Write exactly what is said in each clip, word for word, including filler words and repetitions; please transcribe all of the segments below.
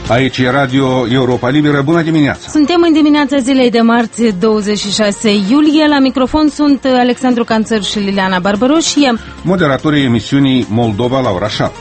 Aici e Radio Europa Liberă. Bună dimineața! Suntem în dimineața zilei de marți, douăzeci și șase iulie. La microfon sunt Alexandru Canțăr și Liliana Barbaroșie. Moderatorii emisiunii Moldova la ora șapte.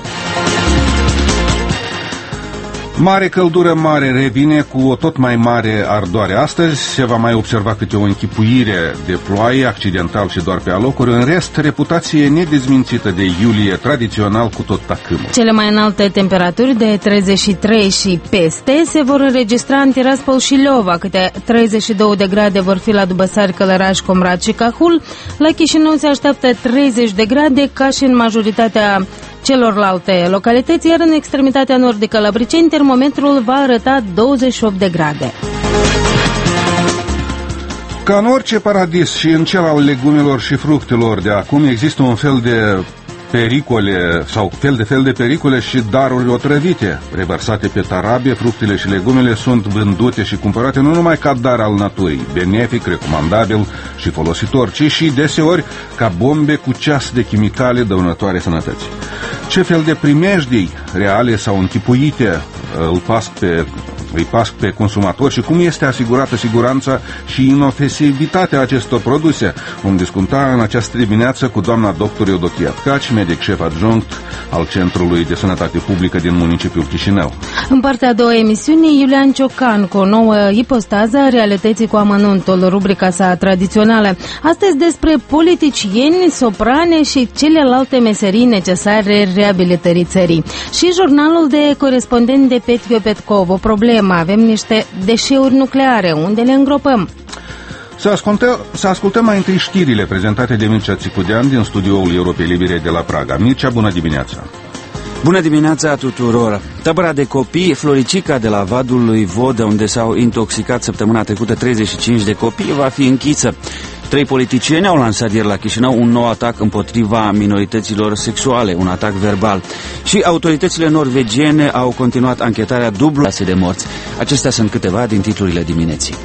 Mare căldură, mare revine cu o tot mai mare ardoare. Astăzi se va mai observa câte o închipuire de ploaie, accidental și doar pe alocuri. În rest, reputație nedezmințită de iulie, tradițional cu tot tacâmul. Cele mai înalte temperaturi de treizeci și trei și peste se vor înregistra în Tiraspol și Leova, câte treizeci și două de grade vor fi la Dubăsari, Călăraș, Comrat și Cahul. La Chișinău se așteaptă treizeci de grade, ca și în majoritatea celorlalte localități, iar în extremitatea nordică la Briceni, termometrul va arăta douăzeci și opt de grade. Ca în orice paradis și în cel al legumelor și fructelor de acum, există un fel de pericole sau fel de fel de pericole și daruri otrăvite revărsate pe tarabie. Fructele și legumele sunt vândute și cumpărate nu numai ca dar al naturii, benefic, recomandabil și folositor, ci și deseori ca bombe cu ceas de chimicale dăunătoare sănătății. Ce fel de primejdii reale sau închipuite îl pasc pe îi pasc pe consumator și cum este asigurată siguranța și inofensivitatea acestor produse? Vom discuta în această dimineață cu doamna doctor Eudochia Tcaci, medic șef adjunct al Centrului de Sănătate Publică din municipiul Chișinău. În partea a doua emisiunii, Iulian Ciocan cu o nouă ipostază a realității cu amănuntul, rubrica sa tradițională. Astăzi despre politicieni, soprane și celelalte meserii necesare reabilitării țării. Și jurnalul de corespondent de Petio Petkov, o problemă. Avem niște deșeuri nucleare, unde le îngropăm? Să ascultăm, să ascultăm mai întâi știrile prezentate de Mircea Țicudean din studioul Europei Libere de la Praga. Mircea, bună dimineața! Bună dimineața tuturor! Tabăra de copii Floricica de la Vadul lui Vodă, unde s-au intoxicat săptămâna trecută treizeci și cinci de copii, va fi închisă. Trei politicieni au lansat ieri la Chișinău un nou atac împotriva minorităților sexuale, un atac verbal. Și autoritățile norvegiene au continuat anchetarea dublu de morți. Acestea sunt câteva din titlurile dimineții.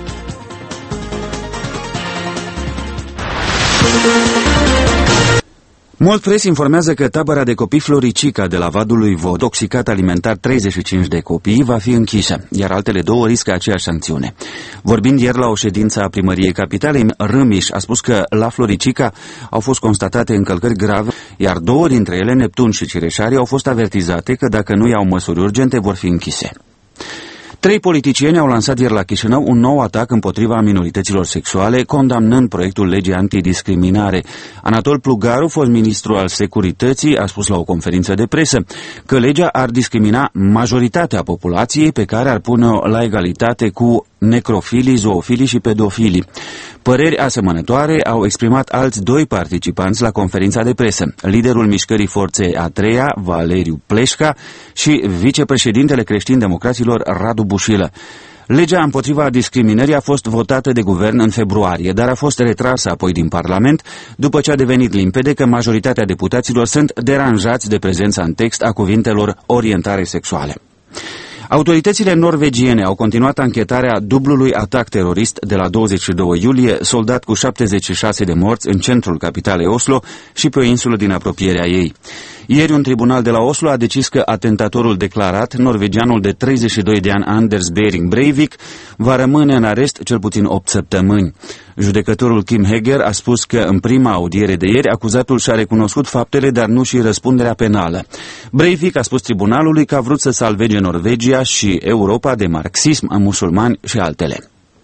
Mult Press informează că tabăra de copii Floricica de la Vadul lui Vod, toxicat alimentar treizeci și cinci de copii, va fi închisă, iar altele două riscă aceeași sancțiune. Vorbind ieri la o ședință a primăriei capitalei, Râmiș a spus că la Floricica au fost constatate încălcări grave, iar două dintre ele, Neptun și Cireșari, au fost avertizate că dacă nu iau măsuri urgente vor fi închise. Trei politicieni au lansat ieri la Chișinău un nou atac împotriva minorităților sexuale, condamnând proiectul legii antidiscriminare. Anatol Plugaru, fost ministru al Securității, a spus la o conferință de presă că legea ar discrimina majoritatea populației, pe care ar pune-o la egalitate cu necrofilii, zoofilii și pedofilii. Păreri asemănătoare au exprimat alți doi participanți la conferința de presă, liderul mișcării Forței a treia, Valeriu Pleșca, și vicepreședintele creștin-democraților Radu Bușilă. Legea împotriva discriminării a fost votată de guvern în februarie, dar a fost retrasă apoi din Parlament, după ce a devenit limpede că majoritatea deputaților sunt deranjați de prezența în text a cuvintelor orientare sexuale. Autoritățile norvegiene au continuat anchetarea dublului atac terorist de la douăzeci și doi iulie, soldat cu șaptezeci și șase de morți în centrul capitalei Oslo și pe o insulă din apropierea ei. Ieri un tribunal de la Oslo a decis că atentatorul declarat, norvegianul de treizeci și doi de ani Anders Behring Breivik, va rămâne în arest cel puțin opt săptămâni. Judecătorul Kim Heger a spus că în prima audiere de ieri acuzatul și-a recunoscut faptele, dar nu și răspunderea penală. Breivik a spus tribunalului că a vrut să salvege Norvegia și Europa de marxism, musulmani și altele.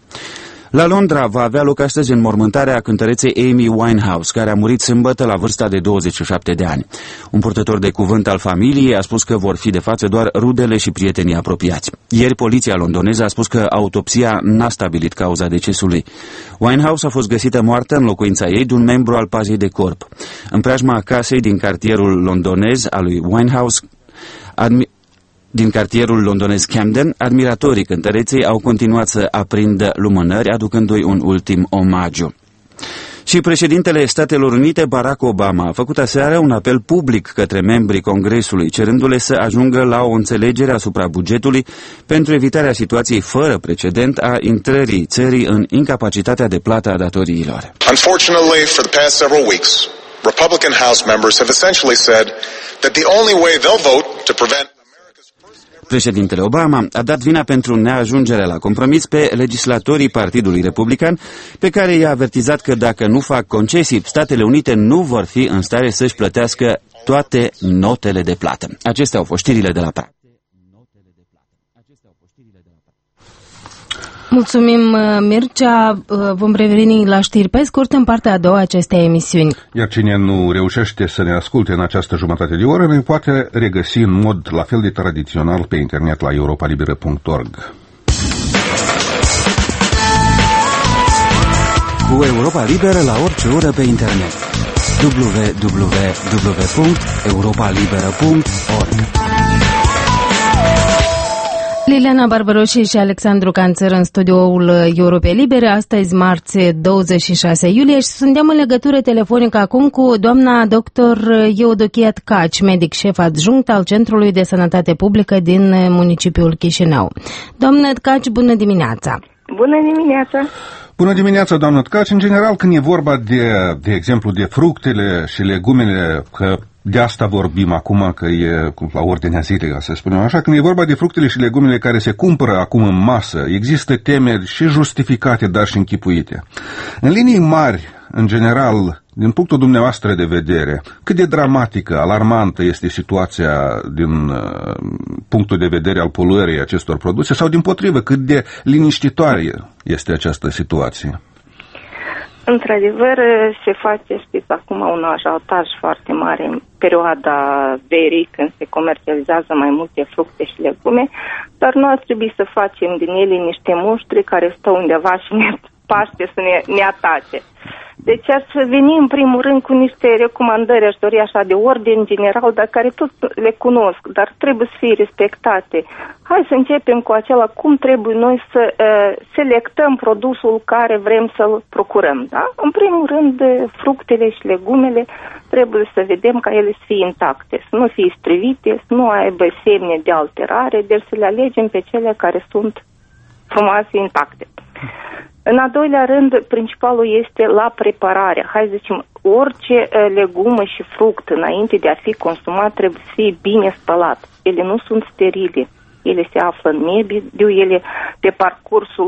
La Londra va avea loc astăzi înmormântarea cântăreței Amy Winehouse, care a murit sâmbătă la vârsta de douăzeci și șapte de ani. Un purtător de cuvânt al familiei a spus că vor fi de față doar rudele și prietenii apropiați. Ieri poliția londoneză a spus că autopsia n-a stabilit cauza decesului. Winehouse a fost găsită moartă în locuința ei de un membru al pazei de corp. În preajma casei din cartierul londonez al lui Winehouse, admi- Din cartierul londonez Camden, admiratorii cântăreței au continuat să aprindă lumânări, aducându-i un ultim omagiu. Și președintele Statelor Unite, Barack Obama, a făcut aseară un apel public către membrii Congresului, cerându-le să ajungă la o înțelegere asupra bugetului pentru evitarea situației fără precedent a intrării țării în incapacitatea de plată a datoriilor. Unfortunately, for the past several weeks, Republican House members have essentially said that the only way they'll vote to prevent Președintele Obama a dat vina pentru neajungerea la compromis pe legislatorii Partidului Republican, pe care i-a avertizat că dacă nu fac concesii, Statele Unite nu vor fi în stare să-și plătească toate notele de plată. Acestea au fost știrile de la Praga. Mulțumim, Mircea. Vom reveni la știri pe scurt în partea a doua acestei emisiuni. Iar cine nu reușește să ne asculte în această jumătate de oră, ne poate regăsi în mod la fel de tradițional pe internet la europa liberă punct org. Cu Europa Liberă la orice oră pe internet. w w w punct europa liberă punct org. Liliana Barbaroși și Alexandru Canțăr în studioul Europei Libere, astăzi marți douăzeci și șase iulie, și suntem în legătură telefonică acum cu doamna doctor Eudochia Tkaci, medic șef adjunct al Centrului de Sănătate Publică din municipiul Chișinău. Doamna Tkaci, bună dimineața! Bună dimineața! Bună dimineața, doamnă Tkaci. În general, când e vorba de, de exemplu, de fructele și legumele, că de asta vorbim acum, că e la ordinea zilei, ca să spunem așa, când e vorba de fructele și legumele care se cumpără acum în masă, există temeri și justificate, dar și închipuite. În linii mari, în general, din punctul dumneavoastră de vedere, cât de dramatică, alarmantă este situația din uh, punctul de vedere al poluării acestor produse, sau dimpotrivă, cât de liniștitoare este această situație? Într-adevăr, se face, știți, acum un ajutaj foarte mare în perioada verii, când se comercializează mai multe fructe și legume, dar nu ar trebui să facem din ele niște muștri care stau undeva și ne paște să ne, ne atace. Deci aș veni în primul rând cu niște recomandări, aș dori așa, de ordine general, dar care tot le cunosc, dar trebuie să fie respectate. Hai să începem cu acela cum trebuie noi să uh, selectăm produsul care vrem să-l procurăm. Da? În primul rând, fructele și legumele trebuie să vedem ca ele să fie intacte, să nu fie strivite, să nu aibă semne de alterare, deci să le alegem pe cele care sunt frumoase, intacte. În al doilea rând, principalul este la preparare. Hai să zicem, orice legumă și fruct înainte de a fi consumat trebuie să fie bine spălat. Ele nu sunt sterile. Ele se află în mediu, ele pe parcursul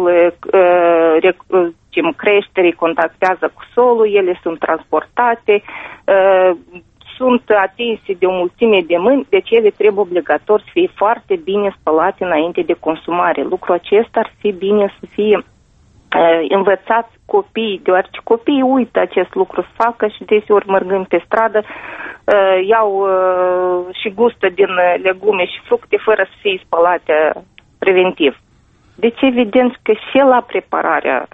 uh, creșterii contactează cu solul, ele sunt transportate, uh, sunt atinse de o mulțime de mâini, deci ele trebuie obligator să fie foarte bine spălate înainte de consumare. Lucrul acesta ar fi bine să fie învățați copiii, deoarece copiii uită acest lucru să facă și deseori mergând pe stradă iau și gustă din legume și fructe fără să fie spălate preventiv. Deci evident că și la prepararea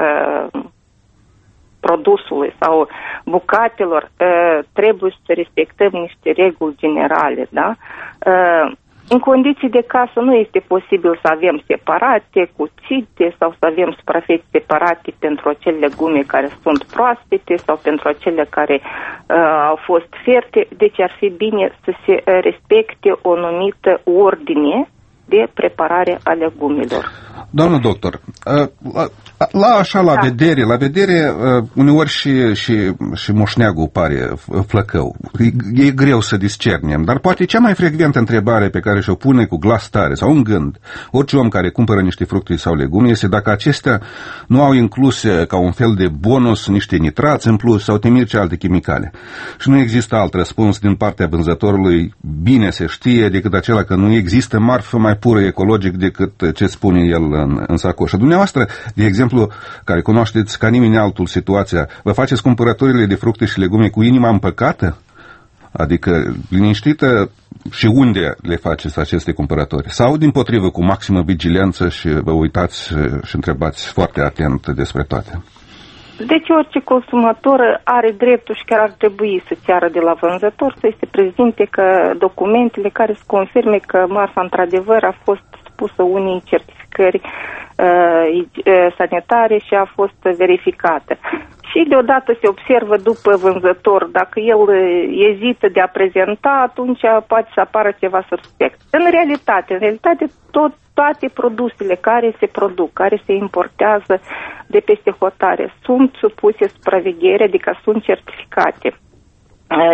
produsului sau bucatelor trebuie să respectăm niște reguli generale, da? În condiții de casă nu este posibil să avem separate, cuțite sau să avem suprafețe separate pentru acele legume care sunt proaspete sau pentru acele care uh, au fost fierte. Deci ar fi bine să se respecte o anumită ordine de preparare a legumelor. Doamnă doctor, la, la așa la da. vedere, la vedere uneori și, și, și moșneagul pare flăcău. E, e greu să discernem, dar poate cea mai frecventă întrebare pe care și-o pune cu glas tare sau în gând orice om care cumpără niște fructe sau legume este dacă acestea nu au incluse ca un fel de bonus niște nitrați în plus sau temirce alte chimicale. Și nu există alt răspuns din partea vânzătorului, bine se știe, decât acela că nu există marfă mai pură ecologic decât ce spune el în, în sacoșă. Dumneavoastră, de exemplu, care cunoașteți ca nimeni altul situația, vă faceți cumpărăturile de fructe și legume cu inima împăcată? Adică liniștită? Și unde le faceți aceste cumpărături? Sau, dimpotrivă, cu maximă vigilență și vă uitați și întrebați foarte atent despre toate? Deci orice consumator are dreptul și chiar ar trebui să ceară de la vânzător să se prezinte că documentele care să confirme că marfa într-adevăr a fost supusă unei certificări uh, sanitare și a fost verificată. Și deodată se observă după vânzător, dacă el ezită de a prezenta, atunci poate să apară ceva suspect. În realitate, în realitate tot, toate produsele care se produc, care se importează de peste hotare, sunt supuse supraveghere, adică sunt certificate.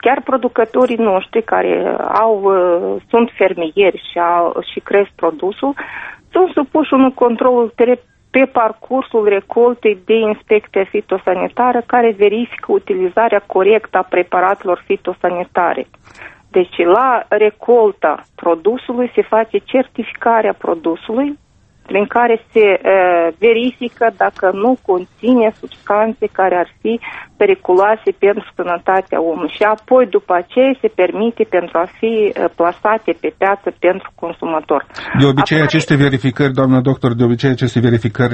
chiar producătorii noștri care au, sunt fermieri și, au, și cresc produsul, sunt supuși unui control pe parcursul recoltei de inspecție fitosanitară care verifică utilizarea corectă a preparatelor fitosanitare. Deci la recolta produsului se face certificarea produsului, prin care se uh, verifică dacă nu conține substanțe care ar fi periculoase pentru sănătatea omului și apoi după aceea se permite pentru a fi uh, plasate pe piață pentru consumator. De obicei Apare... aceste verificări, doamnă doctor, de obicei aceste verificări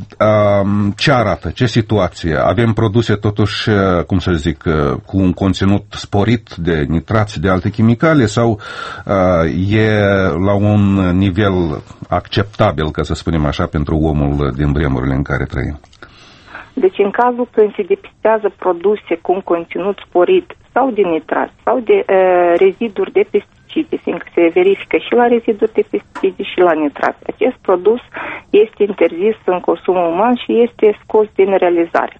uh, ce arată, ce situație? Avem produse totuși, uh, cum să zic, uh, cu un conținut sporit de nitrați, de alte chimicale sau uh, e la un nivel acceptabil, ca să spunem așa, pentru omul din vremurile în care trăim? Deci în cazul când se depistează produse cu un conținut sporit sau de nitrați sau de uh, reziduri de pesticide, fiindcă se verifică și la reziduri de pesticide și la nitrați, acest produs este interzis în consumul uman și este scos din realizare.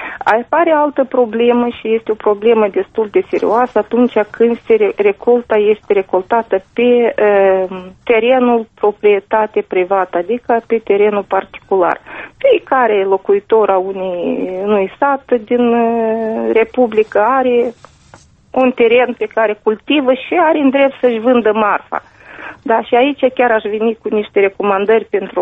Apare altă problemă și este o problemă destul de serioasă atunci când se recolta este recoltată pe uh, terenul proprietate privată, adică pe terenul particular. Fiecare locuitor a unui, unui sat din uh, Republică are un teren pe care cultivă și are în drept să-și vândă marfa. Da, și aici chiar aș veni cu niște recomandări pentru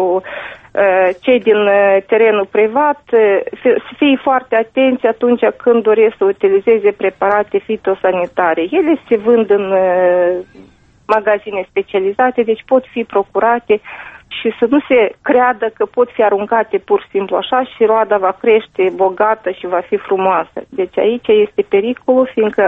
uh, cei din uh, terenul privat, uh, să fie foarte atenți atunci când doresc să utilizeze preparate fitosanitare. Ele se vând în uh, magazine specializate, deci pot fi procurate și să nu se creadă că pot fi aruncate pur și simplu așa și roada va crește bogată și va fi frumoasă. Deci aici este pericolul, fiindcă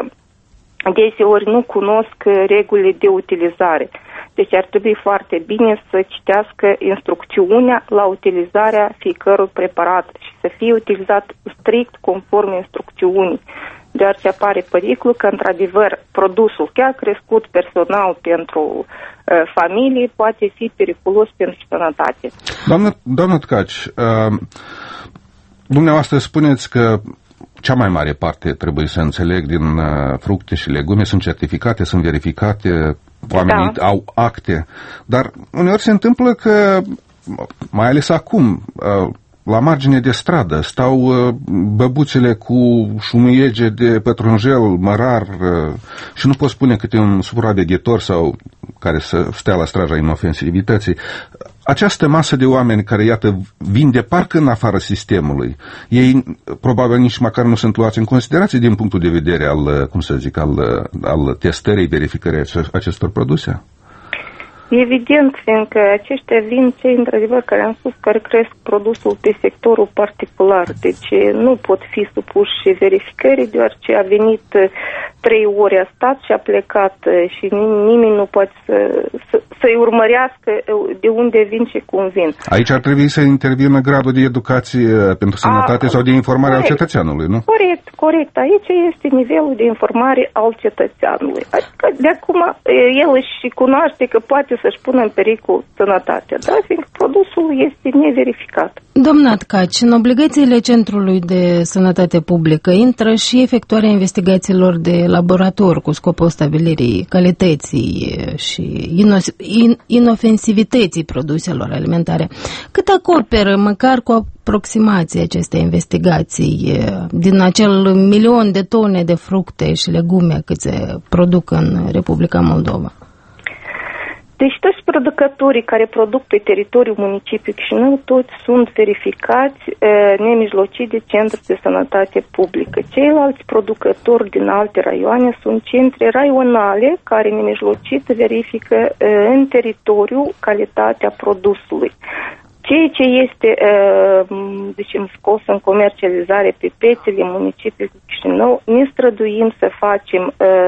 deseori nu cunosc regulile de utilizare. Deci ar trebui foarte bine să citească instrucțiunea la utilizarea fiecărui preparat și să fie utilizat strict conform instrucțiunii, deoarece apare pericolul că, într-adevăr, produsul chiar crescut personal pentru uh, familie poate fi periculos pentru sănătate. Doamnă, doamnă Tcaci, uh, dumneavoastră spuneți că cea mai mare parte, trebuie să înțeleg, din uh, fructe și legume sunt certificate, sunt verificate, oamenii da. au acte, dar uneori se întâmplă că, mai ales acum, uh, la margine de stradă, stau uh, băbuțele cu șumiege de pătrunjel, mărar uh, și nu pot spune câte un supraveghetor sau care să stea la straja inofensivității. Această masă de oameni care, iată, vin de parcă în afara sistemului, ei probabil nici măcar nu sunt luați în considerație din punctul de vedere al, cum să zic, al, al testării, verificării acestor produse? Evident, fiindcă aceștia vin cei, într-adevăr, care am spus, care cresc produsul pe sectorul particular. Deci nu pot fi supuși verificării, deoarece a venit trei ori a stat și a plecat și nimeni nu poate să, să, să-i urmărească de unde vin și cum vin. Aici ar trebui să intervină gradul de educație pentru sănătate a, sau de informare corect, al cetățeanului, nu? Corect, corect. Aici este nivelul de informare al cetățeanului. Adică de acum el își cunoaște că poate să-și pună în pericol sănătatea, da? Fiindcă produsul este neverificat. Doamna Tcaci, în obligațiile Centrului de Sănătate Publică intră și efectuarea investigațiilor de laborator cu scopul stabilirii calității și inofensivității produselor alimentare. Cât acoperă, măcar cu aproximație, aceste investigații din acel milion de tone de fructe și legume cât se produc în Republica Moldova? Deci toți producătorii care produc pe teritoriul municipiului Chișinău, toți sunt verificați e, nemijlocit de Centrul de Sănătate Publică. Ceilalți producători din alte raioane sunt centre raionale care nemijlocit verifică e, în teritoriu calitatea produsului. Ceea ce este zicem, scos în comercializare pe piețele municipiului Chișinău, ne străduim să facem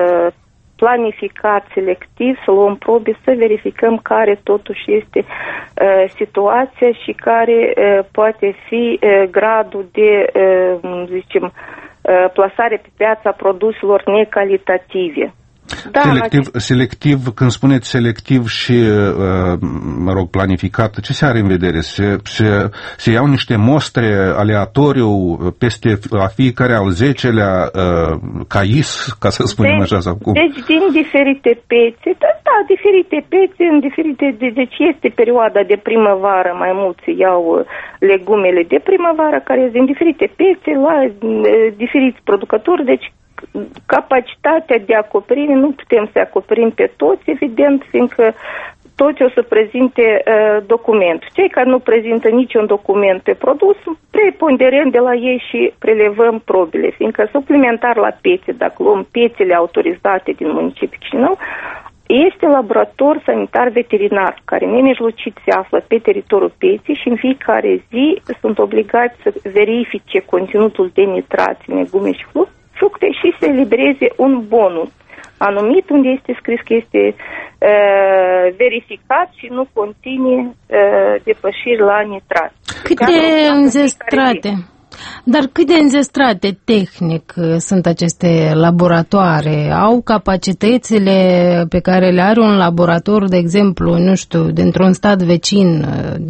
planificat selectiv, să luăm probe, să verificăm care totuși este uh, situația și care uh, poate fi uh, gradul de, uh, zicem, uh, plasare pe piața produselor necalitative. Da, selectiv, acest... selectiv, când spuneți selectiv și, mă rog, planificat, ce se are în vedere? Se, se, se iau niște mostre aleatoriu peste a fiecare al zecelea cais, ca să spunem deci, așa, sau cum? Deci din diferite pețe, da, da, diferite pețe, în diferite, deci este perioada de primăvară, mai mulți iau legumele de primăvară, care sunt din diferite pețe, la diferiți producători, deci capacitatea de acoperire nu putem să acoperim pe toți, evident, fiindcă toți o să prezinte uh, document. Cei care nu prezintă niciun document pe produs, preponderăm de la ei și prelevăm probele, fiindcă suplimentar la piețe, dacă luăm piețele autorizate din municipiul Chișinău, este laborator sanitar veterinar, care nemijlocit se află pe teritoriul pieței și în fiecare zi sunt obligați să verifice conținutul de nitrați în legume și fructe și să elibereze un bonus anumit unde este scris că este uh, verificat și nu conține uh, depășiri la nitrat. Cât de înzestrate, dar cât de înzestrate tehnic sunt aceste laboratoare? Au capacitățile pe care le are un laborator, de exemplu, nu știu, dintr-un stat vecin,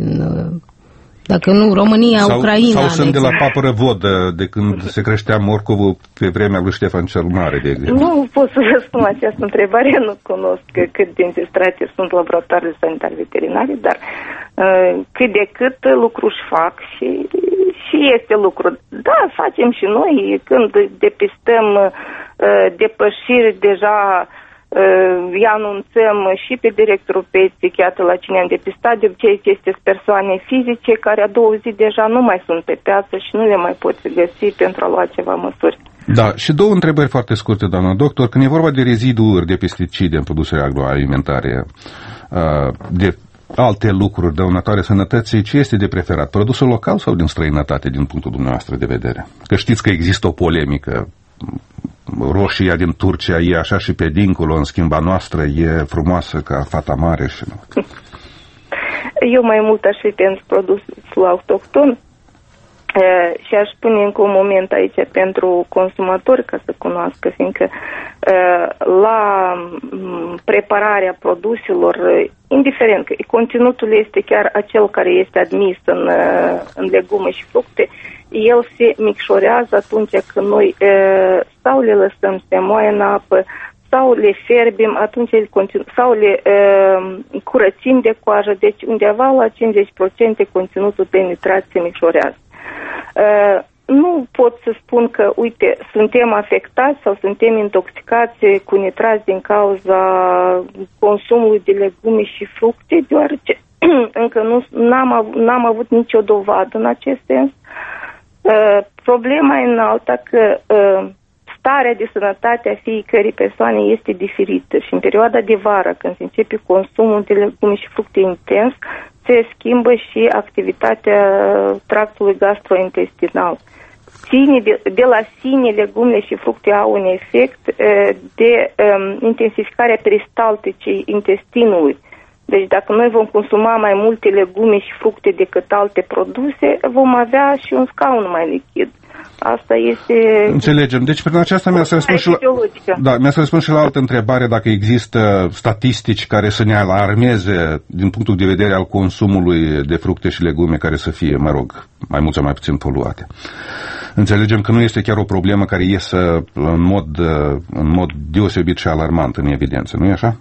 dacă nu, România, sau, Ucraina. Sau sunt de la papără vodă, de când se creștea morcovul pe vremea lui Ștefan cel Mare, de exemplu. Nu pot să răspund această întrebare, nu cunosc cât de înzestrate sunt laboratoarele sanitare veterinare, dar uh, cât de cât lucru își fac și, și este lucru. Da, facem și noi, când depistăm uh, depășiri deja, îi anunțăm și pe directorul pieței, iată la cine am depistat, de obicei este persoane fizice care a doua zi deja nu mai sunt pe piață și nu le mai poți găsi pentru a lua ceva măsuri. Da, și două întrebări foarte scurte, doamna doctor. Când e vorba de reziduuri de pesticide în produsele agroalimentare, de alte lucruri dăunătoare sănătății, ce este de preferat? Produsul local sau din străinătate, din punctul dumneavoastră de vedere? Că știți că există o polemică. Roșia din Turcia e așa și pe dincolo, în schimb a noastră e frumoasă ca fata mare și nu. Eu mai mult aș fi pentru produsul autohton e, și aș spune încă un moment aici pentru consumatori ca să cunoască, fiindcă e, la prepararea produselor, indiferent că conținutul este chiar acel care este admis în, în legume și fructe, el se micșorează atunci când noi e, sau le lăsăm să moaie în apă, sau le fierbim, atunci le continu- sau le e, curățim de coajă, deci undeva la cincizeci la sută conținutul de nitrat se micșorează. E, nu pot să spun că, uite, suntem afectați sau suntem intoxicați cu nitrați din cauza consumului de legume și fructe, deoarece încă nu n-am, av- n-am avut nicio dovadă în acest sens. Uh, problema e în alta că uh, starea de sănătate a fiecărei persoane este diferită și în perioada de vară, când se începe consumul de legume și fructe intens, se schimbă și activitatea tractului gastrointestinal. Ține de, de la sine, legumele și fructe au un efect uh, de um, intensificarea peristalticii intestinului. Deci dacă noi vom consuma mai multe legume și fructe decât alte produse, vom avea și un scaun mai lichid. Asta este... Înțelegem. Deci prin aceasta mi-a să răspund și la... Da, mi-a să răspund și la altă întrebare, dacă există statistici care să ne alarmeze din punctul de vedere al consumului de fructe și legume care să fie, mă rog, mai mult sau mai puțin poluate. Înțelegem că nu este chiar o problemă care iese în mod, în mod deosebit și alarmant în evidență, nu-i așa?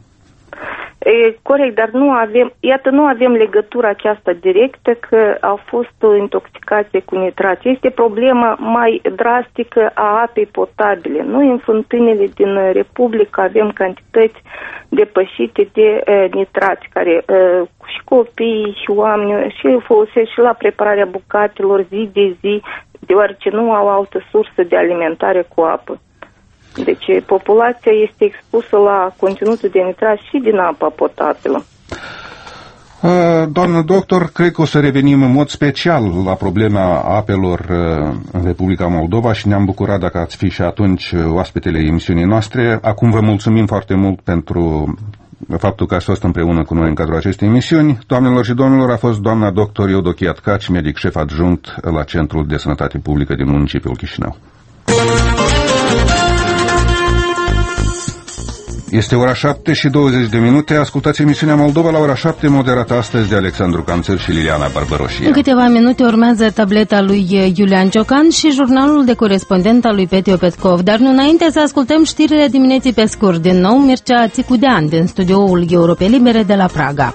E, corect, dar nu avem, iată, nu avem legătura aceasta directă că au fost intoxicație cu nitrați. Este problema mai drastică a apei potabile. Noi în fântânile din Republică avem cantități depășite de e, nitrați, care e, și copiii și oamenii și folosesc și la prepararea bucatelor zi de zi, deoarece nu au altă sursă de alimentare cu apă. Deci populația este expusă la conținutul de nitrat și din apa potabilă. Doamnă doctor, cred că o să revenim în mod special la problema apelor în Republica Moldova și ne-am bucurat dacă ați fi și atunci oaspetele emisiunii noastre. Acum vă mulțumim foarte mult pentru faptul că ați fost împreună cu noi în cadrul acestei emisiuni. Doamnelor și domnilor, a fost doamna doctor Eudochia Tcaci, medic șef adjunct la Centrul de Sănătate Publică din municipiul Chișinău. Este ora șapte și douăzeci de minute. Ascultați emisiunea Moldova la ora șapte, moderată astăzi de Alexandru Canțăr și Liliana Barbăroșie. În câteva minute urmează tableta lui Iulian Ciocan și jurnalul de corespondent al lui Petio Petkov. Dar nu înainte să ascultăm știrile dimineții pe scurt. Din nou Mircea Țicudean din studioul Europe Libere de la Praga.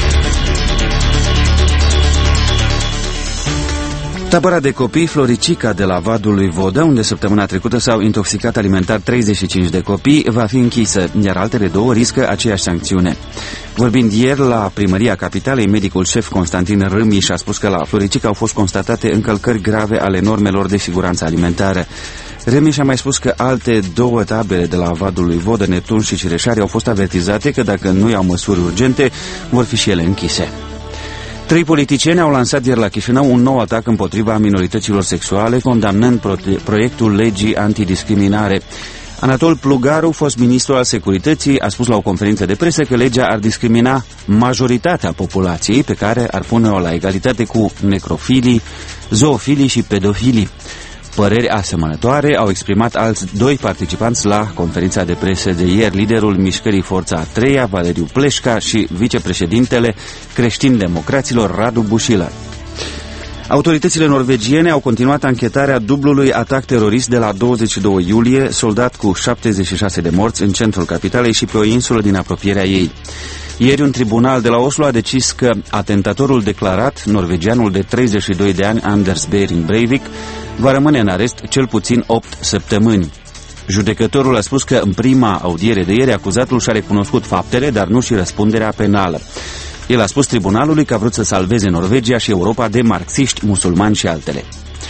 Tabăra de copii Floricica de la Vadul lui Vodă, unde săptămâna trecută s-au intoxicat alimentar treizeci și cinci de copii, va fi închisă, iar altele două riscă aceeași sancțiune. Vorbind ieri la Primăria Capitalei, medicul șef Constantin Râmiș a spus că la Floricica au fost constatate încălcări grave ale normelor de siguranță alimentară. Râmiș a mai spus că alte două tabere de la Vadul lui Vodă, Neptun și Cireșari au fost avertizate că dacă nu iau măsuri urgente, vor fi și ele închise. Trei politicieni au lansat ieri la Chișinău un nou atac împotriva minorităților sexuale, condamnând proiectul legii antidiscriminare. Anatol Plugaru, fost ministru al securității, a spus la o conferință de presă că legea ar discrimina majoritatea populației, pe care ar pune-o la egalitate cu necrofilii, zoofilii și pedofilii. Păreri asemănătoare au exprimat alți doi participanți la conferința de presă de ieri, liderul mișcării Forța a treia, Valeriu Pleșca, și vicepreședintele creștin-democraților, Radu Bușilă. Autoritățile norvegiene au continuat anchetarea dublului atac terorist de la douăzeci și doi iulie, soldat cu șaptezeci și șase de morți în centrul capitalei și pe o insulă din apropierea ei. Ieri un tribunal de la Oslo a decis că atentatorul declarat, norvegianul de treizeci și doi de ani, Anders Behring Breivik, va rămâne în arest cel puțin opt săptămâni. Judecătorul a spus că în prima audiere de ieri acuzatul și-a recunoscut faptele, dar nu și răspunderea penală. El a spus tribunalului că a vrut să salveze Norvegia și Europa de marxiști, musulmani și altele.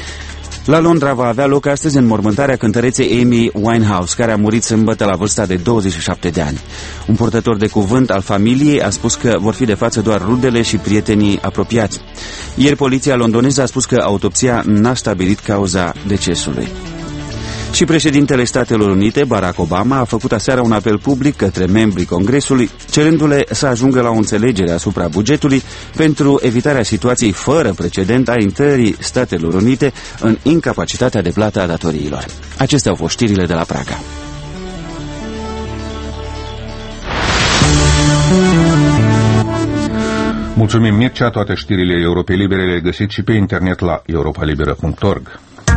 La Londra va avea loc astăzi înmormântarea cântăreței Amy Winehouse, care a murit sâmbătă la vârsta de douăzeci și șapte de ani. Un purtător de cuvânt al familiei a spus că vor fi de față doar rudele și prietenii apropiați. Ieri poliția londoneză a spus că autopsia n-a stabilit cauza decesului. Și președintele Statelor Unite, Barack Obama, a făcut aseară un apel public către membrii Congresului, cerându-le să ajungă la o înțelegere asupra bugetului pentru evitarea situației fără precedent a intrării Statelor Unite în incapacitatea de plată a datoriilor. Acestea au fost știrile de la Praga. Mulțumim, Mircea. Toate știrile Europei Libere le găsiți și pe internet la europa liberă punct org.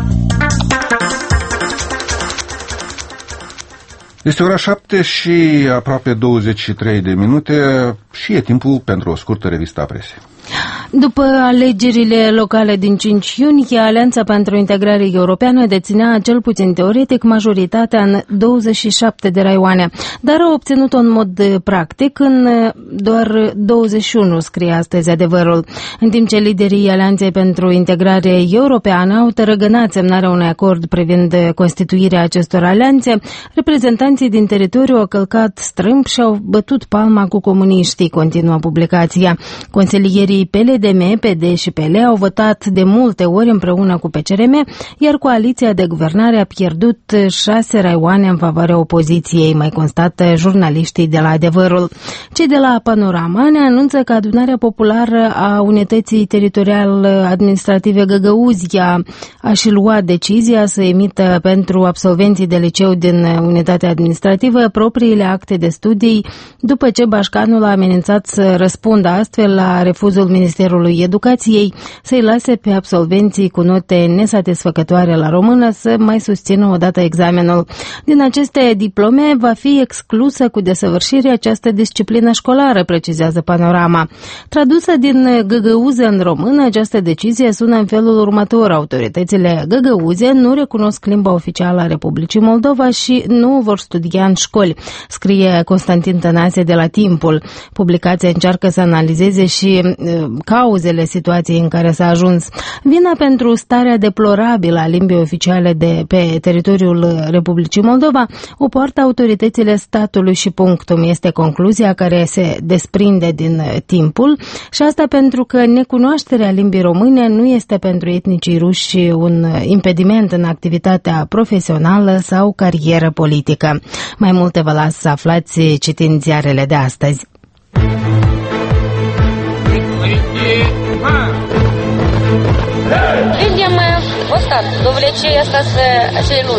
Este ora șapte și aproape douăzeci și trei de minute și e timpul pentru o scurtă revistă a presei. După alegerile locale din cinci iunie, Alianța pentru Integrare Europeană deținea cel puțin teoretic majoritatea în douăzeci și șapte de raioane, dar a obținut-o în mod practic în doar douăzeci și unu, scrie astăzi Adevărul. În timp ce liderii Alianței pentru Integrare Europeană au tărăgănat semnarea unui acord privind constituirea acestor alianțe, reprezentanții din teritoriu au călcat strâmb și au bătut palma cu comuniștii, continuă publicația. Consilierii P L D M, P D și P L au votat de multe ori împreună cu P C R M, iar coaliția de guvernare a pierdut șase raioane în favoarea opoziției, mai constată jurnaliștii de la Adevărul. Cei de la Panorama ne anunță că Adunarea Populară a Unității Teritorial-Administrative Găgăuzia a și luat decizia să emită pentru absolvenții de liceu din Unitatea Administrativă propriile acte de studii, după ce Bașcanul a amenințat să răspundă astfel la refuzul Ministerului Educației să-i lase pe absolvenții cu note nesatisfăcătoare la română să mai susțină odată examenul. Din aceste diplome va fi exclusă cu desăvârșire această disciplină școlară, precizează Panorama. Tradusă din găgăuză în română, această decizie sună în felul următor: autoritățile găgăuze nu recunosc limba oficială a Republicii Moldova și nu vor studia în școli, scrie Constantin Tănase de la Timpul. Publicația încearcă să analizeze și cauzele situației în care s-a ajuns. Vina pentru starea deplorabilă a limbii oficiale de pe teritoriul Republicii Moldova o poartă autoritățile statului și punctum. Este concluzia care se desprinde din Timpul, și asta pentru că necunoașterea limbii române nu este pentru etnicii ruși un impediment în activitatea profesională sau carieră politică. Mai multe vă las să aflați citind ziarele de astăzi. Видимо, вот так, до влечения остаться очень лучше.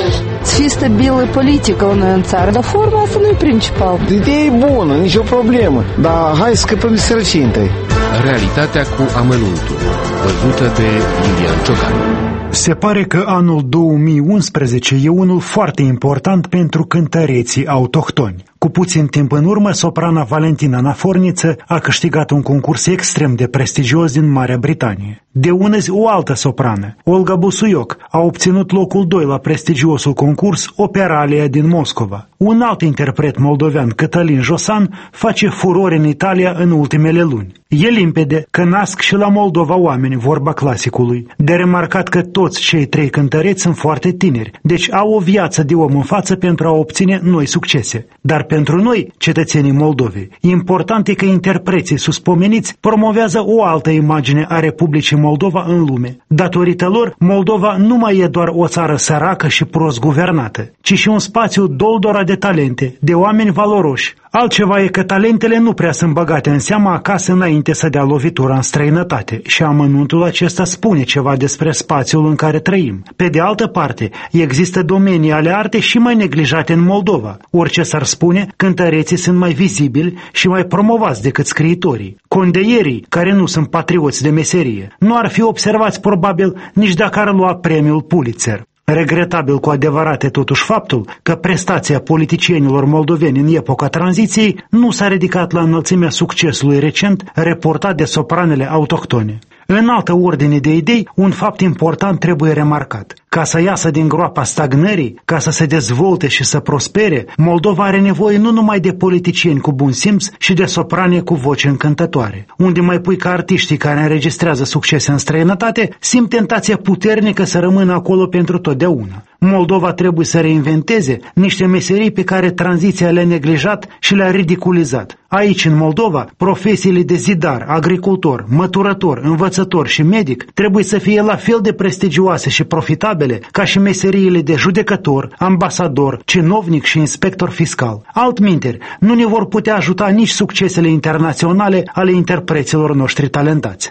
să fie stabilă politică la noi în țară, dar forma asta nu e principal. Ideea e bună, nicio problemă, dar hai să scăpăm de sărăcie întâi. Realitatea cu amănuntul, văzută de Lilian Ciocan. Se pare că anul două mii unsprezece e unul foarte important pentru cântăreții autohtoni. Cu puțin timp în urmă, soprana Valentina Naforniță a câștigat un concurs extrem de prestigios din Marea Britanie. De unăzi, o altă soprană, Olga Busuioc, a obținut locul doi la prestigiosul concurs Operalia din Moscova. Un alt interpret moldovean, Cătălin Josan, face furore în Italia în ultimele luni. E limpede că nasc și la Moldova oameni, vorba clasicului. De remarcat că toți cei trei cântăreți sunt foarte tineri, deci au o viață de om în față pentru a obține noi succese. Dar pentru noi, cetățenii Moldovei, important e că interpreții suspomeniți promovează o altă imagine a Republicii Moldova în lume. Datorită lor, Moldova nu mai e doar o țară săracă și prost guvernată, ci și un spațiu doldora de talente, de oameni valoroși. Altceva e că talentele nu prea sunt băgate în seamă acasă înainte să dea lovitura în străinătate și amănuntul acesta spune ceva despre spațiul în care trăim. Pe de altă parte, există domenii ale artei și mai neglijate în Moldova. Orice s-ar spune, cântăreții sunt mai vizibili și mai promovați decât scriitorii. Condeierii, care nu sunt patrioți de meserie, nu ar fi observați probabil nici dacă ar lua premiul Pulitzer. Regretabil cu adevărat e totuși faptul că prestația politicienilor moldoveni în epoca tranziției nu s-a ridicat la înălțimea succesului recent reportat de sopranele autohtone. În altă ordine de idei, un fapt important trebuie remarcat. Ca să iasă din groapa stagnării, ca să se dezvolte și să prospere, Moldova are nevoie nu numai de politicieni cu bun simț și de soprane cu voce încântătoare. Unde mai pui că artiștii care înregistrează succese în străinătate simt tentația puternică să rămână acolo pentru totdeauna. Moldova trebuie să reinventeze niște meserii pe care tranziția le-a neglijat și le-a ridiculizat. Aici, în Moldova, profesiile de zidar, agricultor, măturător, învățător și medic trebuie să fie la fel de prestigioase și profitabile ca și meseriile de judecător, ambasador, cinovnic și inspector fiscal. Altminteri, nu ne vor putea ajuta nici succesele internaționale ale interpreților noștri talentați.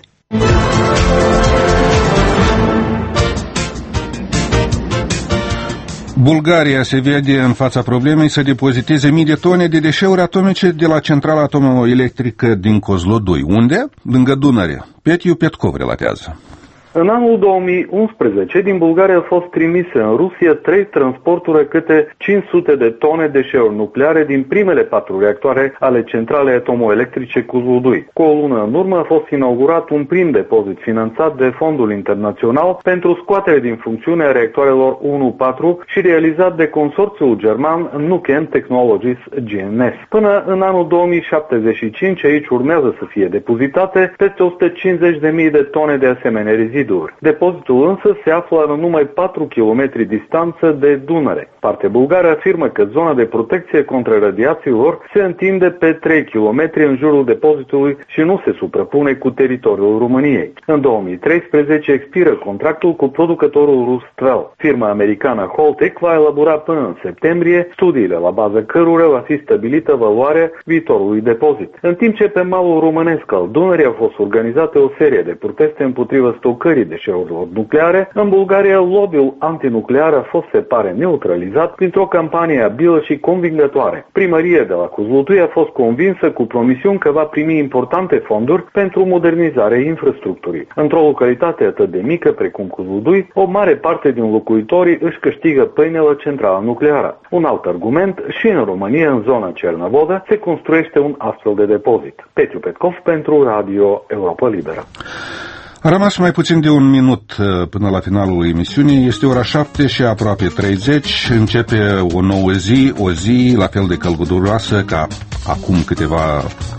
Bulgaria se vede în fața problemei să depoziteze mii de tone de deșeuri atomice de la centrala atomoelectrică din Kozlodui. Unde? Lângă Dunăre. Petiu Petkov relatează. În anul două mii unsprezece, din Bulgaria au fost trimise în Rusia trei transporturi câte cinci sute de tone deșeuri nucleare din primele patru reactoare ale centralei atomoelectrice Kozlodui. Cu o lună în urmă a fost inaugurat un prim depozit finanțat de Fondul Internațional pentru scoatere din funcțiune a reactoarelor unu patru și realizat de consorțiul german Nuclear Technologies G N S. Până în anul două mii șaptezeci și cinci, aici urmează să fie depozitate peste o sută cincizeci de mii de tone de asemenea reziduri. Depozitul însă se află la numai patru kilometri distanță de Dunăre. Partea bulgară afirmă că zona de protecție contra radiațiilor se întinde pe trei kilometri în jurul depozitului și nu se suprapune cu teritoriul României. În două mii treisprezece expiră contractul cu producătorul rus Tvel. Firma americană Holtec va elabora până în septembrie studiile la bază cărora va fi stabilită valoarea viitorului depozit. În timp ce pe malul românesc al Dunării a fost organizată o serie de proteste împotriva stocării deșeurilor nucleare, în Bulgaria lobby-ul antinuclear a fost, se pare, neutralizat printr-o campanie abilă și convingătoare. Primăria de la Kozlodui a fost convinsă cu promisiuni că va primi importante fonduri pentru modernizarea infrastructurii. Într-o localitate atât de mică precum Kozlodui, o mare parte din locuitorii își câștigă pâine la centrala nucleară. Un alt argument, și în România, în zona Cernavodă, se construiește un astfel de depozit. Petiu Petkov pentru Radio Europa Liberă. A rămas mai puțin de un minut până la finalul emisiunii. Este ora șapte și aproape treizeci. Începe o nouă zi, o zi la fel de călduroasă ca acum câteva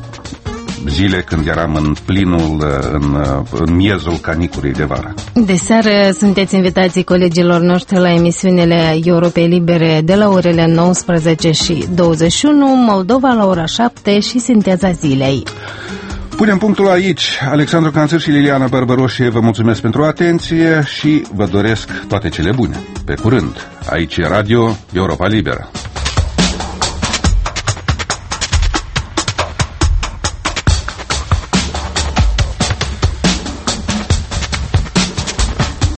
zile când eram în plinul, în, în miezul caniculei de vară. De seară sunteți invitații colegilor noștri la emisiunile Europei Libere de la orele nouăsprezece și douăzeci și unu, Moldova la ora șapte și Sinteza Zilei. Punem punctul aici. Alexandru Canțăr și Liliana Bărbăroșie vă mulțumesc pentru atenție și vă doresc toate cele bune. Pe curând, aici e Radio Europa Liberă.